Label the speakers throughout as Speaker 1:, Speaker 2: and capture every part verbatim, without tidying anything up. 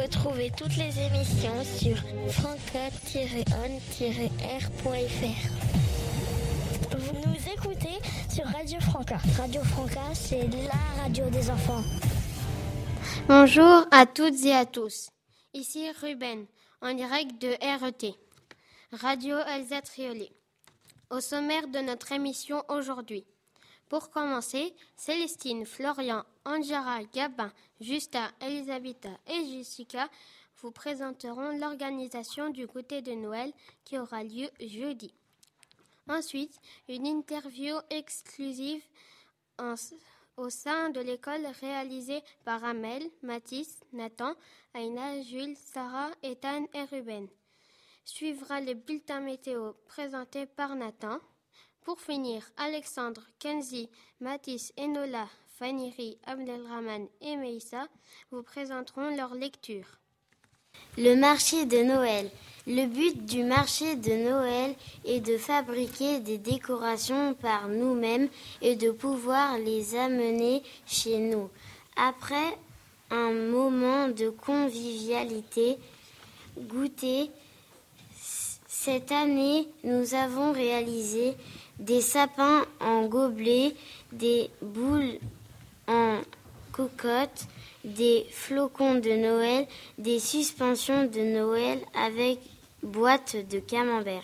Speaker 1: Retrouvez toutes les émissions sur franca tiret on tiret r point f r. Vous nous écoutez sur Radio Franca. Radio Franca, c'est la radio des enfants.
Speaker 2: Bonjour à toutes et à tous. Ici Ruben, en direct de R E T, Radio Alsace Triolet. Au sommaire de notre émission aujourd'hui. Pour commencer, Célestine, Florian, Angela, Gabin, Justa, Elisabetta et Jessica vous présenteront l'organisation du goûter de Noël qui aura lieu jeudi. Ensuite, une interview exclusive en, au sein de l'école réalisée par Amel, Mathis, Nathan, Aïna, Jules, Sarah, Ethan et Ruben. Suivra le bulletin météo présenté par Nathan. Pour finir, Alexandre, Kenzie, Mathis, Enola, Faniri, Abdelrahman et Meïssa vous présenteront leur lecture.
Speaker 3: Le marché de Noël. Le but du marché de Noël est de fabriquer des décorations par nous-mêmes et de pouvoir les amener chez nous. Après un moment de convivialité, goûter, cette année, nous avons réalisé des sapins en gobelet, des boules en cocotte, des flocons de Noël, des suspensions de Noël avec boîte de camembert.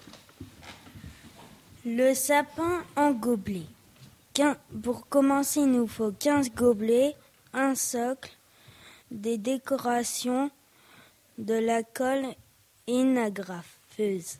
Speaker 4: Le sapin en gobelet. Pour commencer, il nous faut quinze gobelets, un socle, des décorations, de la colle et une agrafeuse.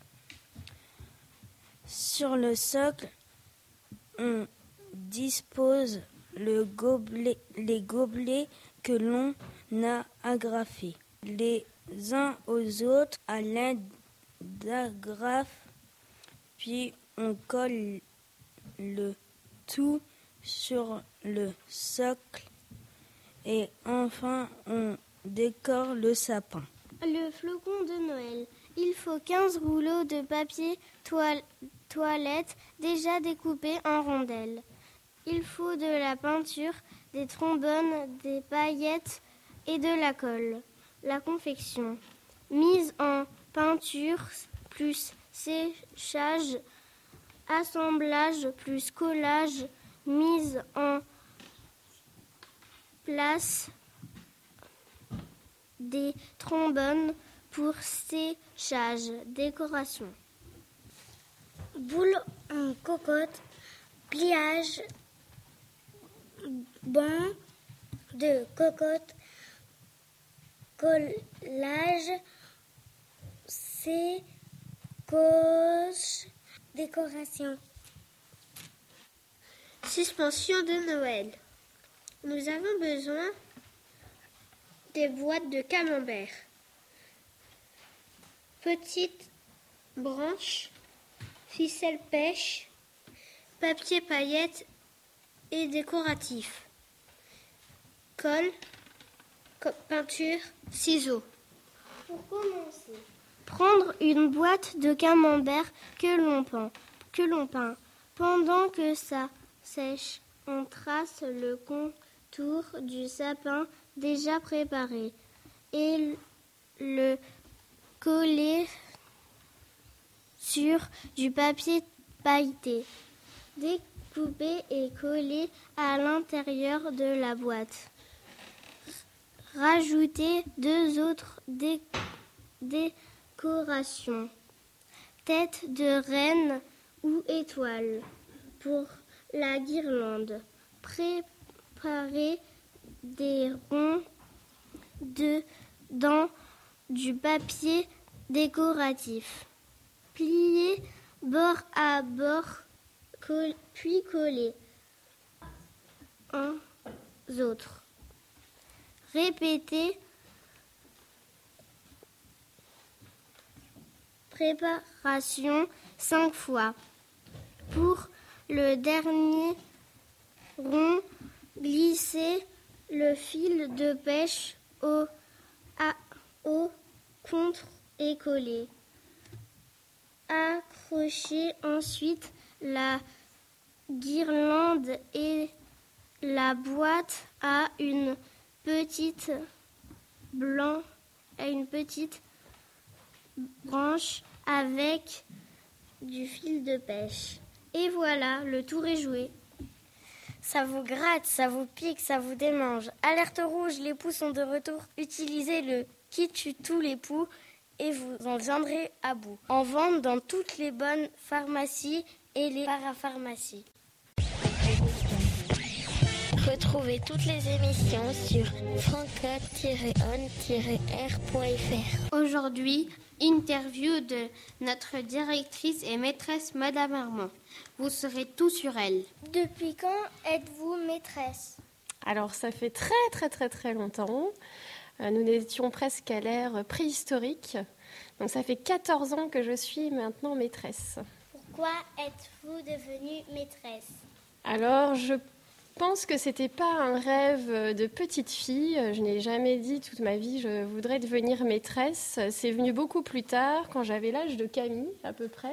Speaker 4: Sur le socle, on dispose le gobelet, les gobelets que l'on a agrafés, les uns aux autres à l'aide d'agrafes, puis on colle le tout sur le socle et enfin on décore le sapin.
Speaker 5: Le flocon de Noël. Il faut quinze rouleaux de papier toile, toilette déjà découpés en rondelles. Il faut de la peinture, des trombones, des paillettes et de la colle. La confection. Mise en peinture plus séchage, assemblage plus collage, mise en place des trombones pour séchage, décoration.
Speaker 1: Boule en cocotte, pliage, banc de cocotte, collage, sécoche, décoration.
Speaker 2: Suspension de Noël. Nous avons besoin des boîtes de camembert, petites branches, ficelle pêche, papier paillettes et décoratif, colle, peinture, ciseaux.
Speaker 5: Pour commencer, prendre une boîte de camembert que l'on peint, que l'on peint. Pendant que ça sèche, on trace le contour du sapin déjà préparé et le coller sur du papier pailleté, découpé et collé à l'intérieur de la boîte. Rajoutez deux autres dé- décorations, tête de reine ou étoile pour la guirlande. Préparez des ronds de dans du papier décoratif. Pliez bord à bord, coll- puis collez un autre. Répétez. Préparation cinq fois. Pour le dernier rond, glissez le fil de pêche au, à, au contre et collez. Accrochez ensuite la guirlande et la boîte à une petite blanc et une petite branche avec du fil de pêche. Et voilà, le tour est joué.
Speaker 1: Ça vous gratte, ça vous pique, ça vous démange. Alerte rouge, les poux sont de retour. Utilisez le qui tue tous les poux et vous en viendrez à bout. En vente dans toutes les bonnes pharmacies et les parapharmacies. Retrouvez toutes les émissions sur franca tiret on tiret r point f r.
Speaker 2: Aujourd'hui, interview de notre directrice et maîtresse Madame Armand. Vous saurez tout sur elle.
Speaker 5: Depuis quand êtes-vous maîtresse ?
Speaker 6: Alors, ça fait très très très très longtemps. Nous étions presque à l'ère préhistorique. Donc, ça fait quatorze ans que je suis maintenant maîtresse.
Speaker 5: Pourquoi êtes-vous devenue maîtresse ?
Speaker 6: Alors, je Je pense que c'était pas un rêve de petite fille. Je n'ai jamais dit toute ma vie je voudrais devenir maîtresse. C'est venu beaucoup plus tard, quand j'avais l'âge de Camille à peu près.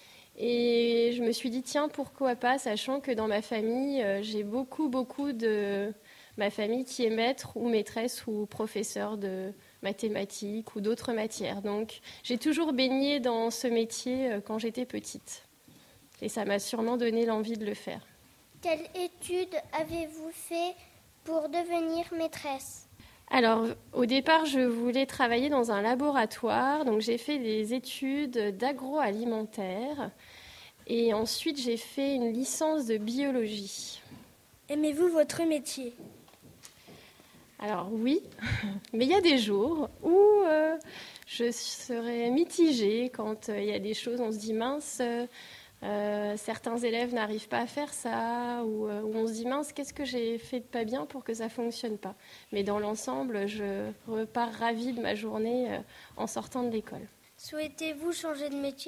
Speaker 6: Et je me suis dit tiens pourquoi pas, sachant que dans ma famille j'ai beaucoup beaucoup de ma famille qui est maître ou maîtresse ou professeur de mathématiques ou d'autres matières. Donc j'ai toujours baigné dans ce métier quand j'étais petite. Et ça m'a sûrement donné l'envie de le faire.
Speaker 5: Quelle étude avez-vous fait pour devenir maîtresse ?
Speaker 6: Alors, au départ, je voulais travailler dans un laboratoire. Donc, j'ai fait des études d'agroalimentaire. Et ensuite, j'ai fait une licence de biologie.
Speaker 1: Aimez-vous votre métier ?
Speaker 6: Alors, oui. Mais il y a des jours où euh, je serais mitigée quand il euh, y a des choses, on se dit mince... Euh, Euh, certains élèves n'arrivent pas à faire ça, ou, euh, ou on se dit mince, qu'est-ce que j'ai fait de pas bien pour que ça ne fonctionne pas. Mais dans l'ensemble, je repars ravie de ma journée euh, en sortant de l'école.
Speaker 1: Souhaitez-vous changer de métier ?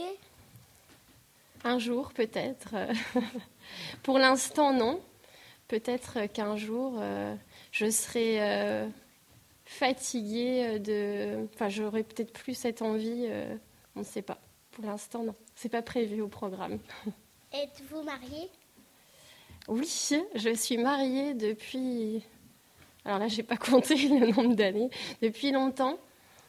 Speaker 6: Un jour, peut-être. Pour l'instant, non. Peut-être qu'un jour, euh, je serai euh, fatiguée de... Enfin, j'aurai peut-être plus cette envie, euh, on ne sait pas. Pour l'instant, non. C'est pas prévu au programme.
Speaker 5: Êtes-vous mariée ?
Speaker 6: Oui, je suis mariée depuis... Alors là, je n'ai pas compté le nombre d'années. Depuis longtemps.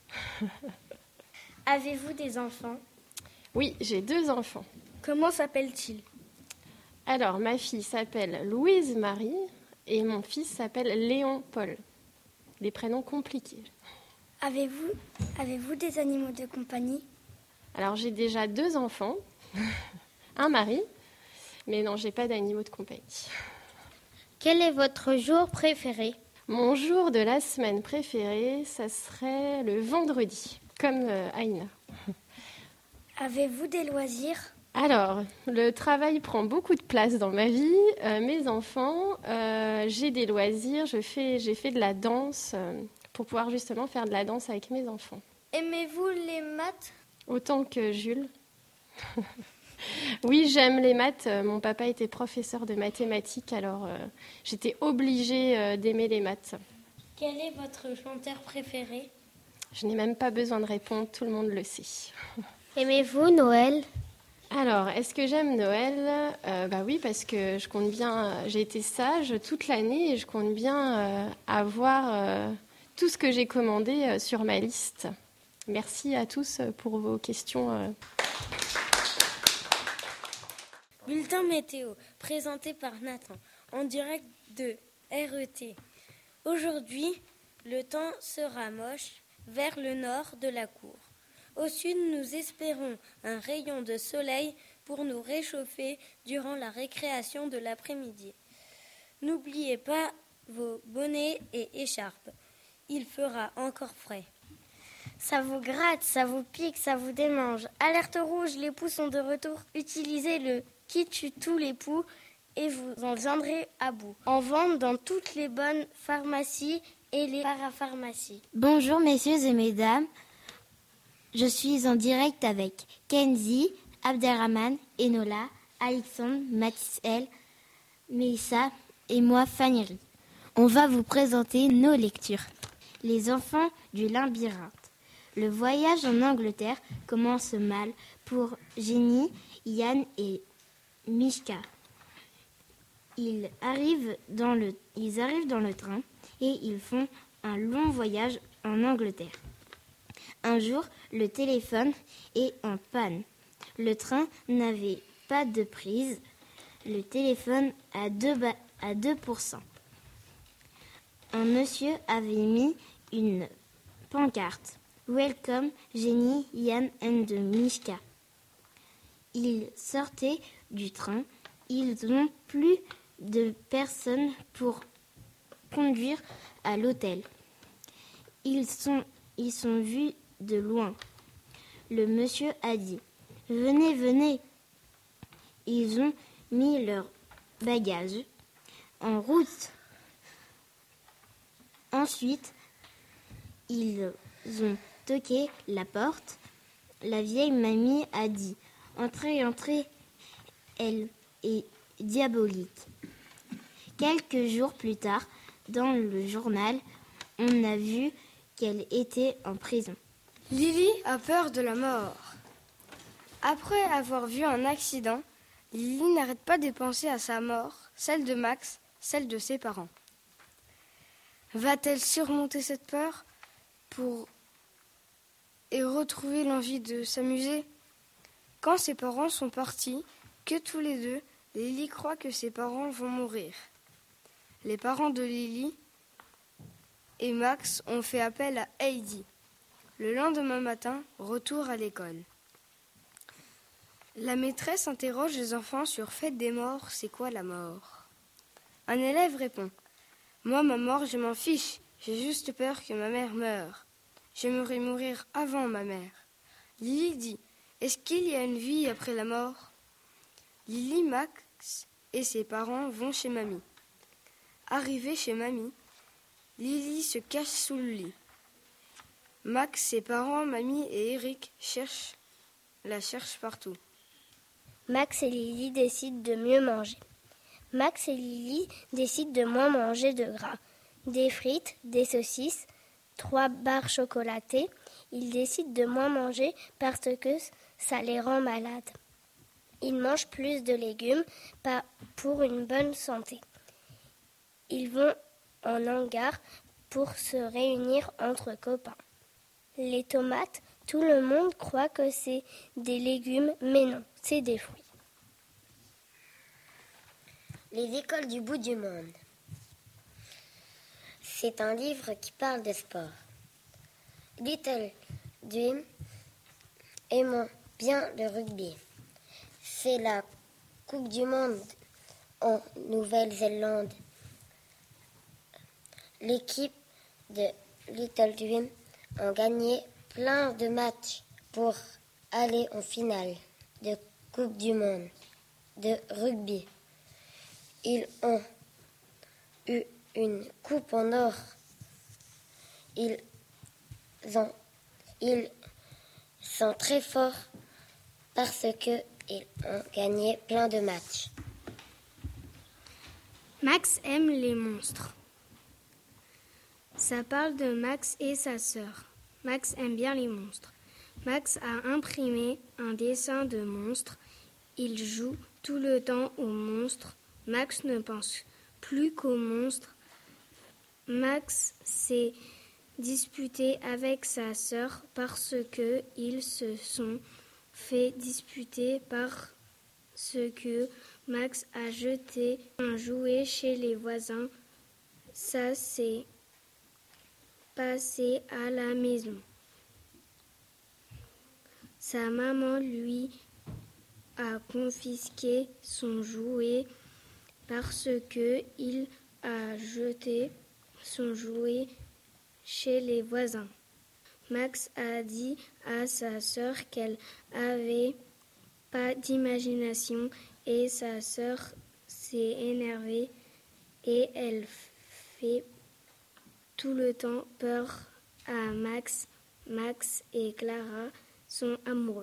Speaker 1: Avez-vous des enfants ?
Speaker 6: Oui, j'ai deux enfants.
Speaker 1: Comment s'appellent-ils ?
Speaker 6: Alors, ma fille s'appelle Louise Marie et mon fils s'appelle Léon Paul. Des prénoms compliqués.
Speaker 1: Avez-vous, avez-vous des animaux de compagnie ?
Speaker 6: Alors, j'ai déjà deux enfants, un mari, mais non, j'ai pas d'animaux de compagnie.
Speaker 2: Quel est votre jour préféré ?
Speaker 6: Mon jour de la semaine préféré, ça serait le vendredi, comme euh, Aïna.
Speaker 1: Avez-vous des loisirs ?
Speaker 6: Alors, le travail prend beaucoup de place dans ma vie. Euh, mes enfants, euh, j'ai des loisirs, je fais, j'ai fait de la danse euh, pour pouvoir justement faire de la danse avec mes enfants.
Speaker 1: Aimez-vous les maths ?
Speaker 6: Autant que Jules. Oui, j'aime les maths. Mon papa était professeur de mathématiques, alors euh, j'étais obligée euh, d'aimer les maths.
Speaker 1: Quel est votre chanteur préféré ?
Speaker 6: Je n'ai même pas besoin de répondre, tout le monde le sait.
Speaker 2: Aimez-vous Noël ?
Speaker 6: Alors, est-ce que j'aime Noël ? euh, Bah oui, parce que je compte bien. J'ai été sage toute l'année et je compte bien euh, avoir euh, tout ce que j'ai commandé euh, sur ma liste. Merci à tous pour vos questions.
Speaker 4: Bulletin météo, présenté par Nathan, en direct de R E T. Aujourd'hui, le temps sera moche vers le nord de la cour. Au sud, nous espérons un rayon de soleil pour nous réchauffer durant la récréation de l'après-midi. N'oubliez pas vos bonnets et écharpes. Il fera encore frais.
Speaker 1: Ça vous gratte, ça vous pique, ça vous démange. Alerte rouge, les poux sont de retour. Utilisez le qui tue tous les poux et vous en viendrez à bout. En vente dans toutes les bonnes pharmacies et les parapharmacies.
Speaker 3: Bonjour messieurs et mesdames, je suis en direct avec Kenzie, Abderrahman, Enola, Alexandre, Mathis-El, Meissa et moi Fanny. On va vous présenter nos lectures. Les enfants du labyrinthe. Le voyage en Angleterre commence mal pour Jenny, Yann et Mishka. Ils arrivent dans le, ils arrivent dans le train et ils font un long voyage en Angleterre. Un jour, le téléphone est en panne. Le train n'avait pas de prise. Le téléphone à deux, ba- à deux pour cent. Un monsieur avait mis une pancarte. Welcome, Jenny, Yann and Mishka. Ils sortaient du train. Ils n'ont plus de personne pour conduire à l'hôtel. Ils sont, ils sont vus de loin. Le monsieur a dit « Venez, venez !» Ils ont mis leurs bagages en route. Ensuite, ils ont toqué la porte. La vieille mamie a dit « Entrez, entrez !» Elle est diabolique. Quelques jours plus tard, dans le journal, on a vu qu'elle était en prison.
Speaker 7: Lily a peur de la mort. Après avoir vu un accident, Lily n'arrête pas de penser à sa mort, celle de Max, celle de ses parents. Va-t-elle surmonter cette peur pour et retrouver l'envie de s'amuser ? Quand ses parents sont partis, que tous les deux, Lily croit que ses parents vont mourir. Les parents de Lily et Max ont fait appel à Heidi. Le lendemain matin, retour à l'école. La maîtresse interroge les enfants sur Fête des morts, c'est quoi la mort ? Un élève répond « Moi, ma mort, je m'en fiche, j'ai juste peur que ma mère meure. J'aimerais mourir avant ma mère. » Lily dit « Est-ce qu'il y a une vie après la mort ?» Lily, Max et ses parents vont chez mamie. Arrivés chez mamie, Lily se cache sous le lit. Max, ses parents, mamie et Eric cherchent, la cherchent partout.
Speaker 1: Max et Lily décident de mieux manger. Max et Lily décident de moins manger de gras. Des frites, des saucisses, trois barres chocolatées. Ils décident de moins manger parce que ça les rend malades. Ils mangent plus de légumes pour une bonne santé. Ils vont en hangar pour se réunir entre copains. Les tomates, tout le monde croit que c'est des légumes, mais non, c'est des fruits.
Speaker 8: Les écoles du bout du monde. C'est un livre qui parle de sport. Little Dream aime bien le rugby. C'est la Coupe du monde en Nouvelle-Zélande. L'équipe de Little Dream a gagné plein de matchs pour aller en finale de Coupe du monde de rugby. Ils ont eu une coupe en or. Ils, ont, ils sont très forts parce qu'ils ont gagné plein de matchs.
Speaker 5: Max aime les monstres. Ça parle de Max et sa sœur. Max aime bien les monstres. Max a imprimé un dessin de monstre. Il joue tout le temps aux monstres. Max ne pense plus qu'aux monstres. Max s'est disputé avec sa sœur parce que ils se sont fait disputer parce que Max a jeté un jouet chez les voisins. Ça s'est passé à la maison. Sa maman lui a confisqué son jouet parce que il a jeté son jouet chez les voisins. Max a dit à sa sœur qu'elle avait pas d'imagination et sa sœur s'est énervée et elle fait tout le temps peur à Max. Max et Clara sont amoureux.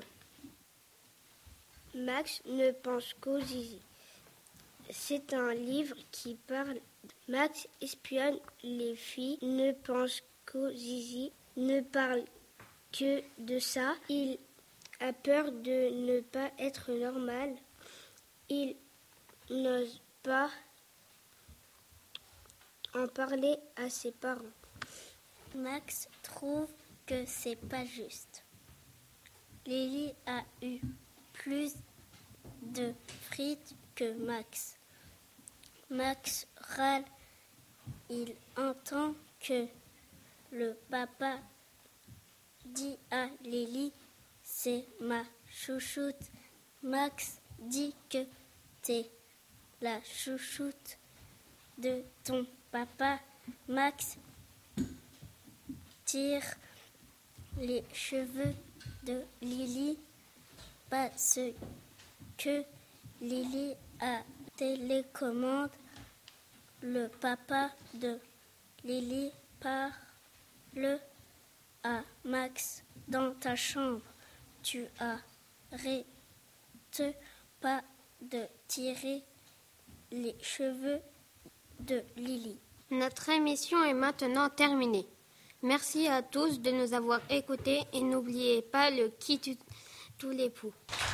Speaker 1: Max ne pense qu'au zizi. C'est un livre qui parle. Max espionne les filles, ne pense qu'au zizi, ne parle que de ça. Il a peur de ne pas être normal. Il n'ose pas en parler à ses parents. Max trouve que c'est pas juste. Lily a eu plus de frites que Max. Max râle. Il entend que le papa dit à Lily, c'est ma chouchoute. Max dit que t'es la chouchoute de ton papa. Max tire les cheveux de Lily parce que Lily a télécommande. Le papa de Lily parle à Max dans ta chambre. Tu arrêtes pas de tirer les cheveux de Lily.
Speaker 2: Notre émission est maintenant terminée. Merci à tous de nous avoir écoutés et n'oubliez pas le qui tue tous les poux.